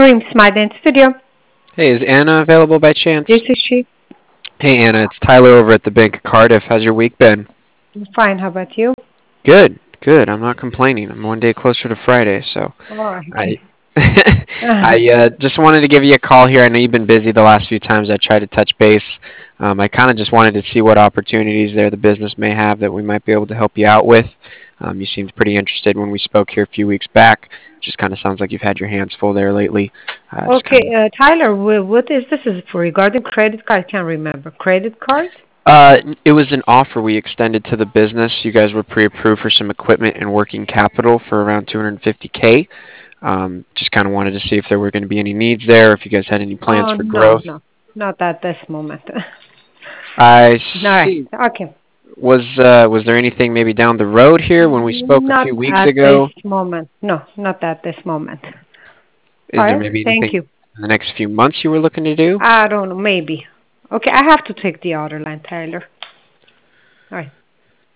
Dream Smile Dance Studio. Hey, is Anna available by chance? This is she. Hey, Anna, it's Tyler over at the Bank of Cardiff. How's your week been? Fine. How about you? Good, good. I'm not complaining. I'm one day closer to Friday, so Oh, I okay. I just wanted to give you a call here. I know you've been busy the last few times I tried to touch base. I kind of just wanted to see what opportunities there the business may have that we might be able to help you out with. You seemed pretty interested when we spoke here a few weeks back. Just kind of sounds like you've had your hands full there lately. Just Okay, kind of Tyler, what is this? Is for regarding credit card? I can't remember. Credit card? It was an offer we extended to the business. You guys were pre-approved for some equipment and working capital for around 250K. Just kind of wanted to see if there were going to be any needs there, if you guys had any plans Oh, for no, growth. no, not at this moment. I All right. see. Okay. Was there anything maybe down the road here when we spoke a Not few weeks at this ago? moment. No, not at this moment. All Is there right. maybe Thank anything you. in the next few months you were looking to do? I don't know. Maybe. Okay, I have to take the other line, Tyler. All right.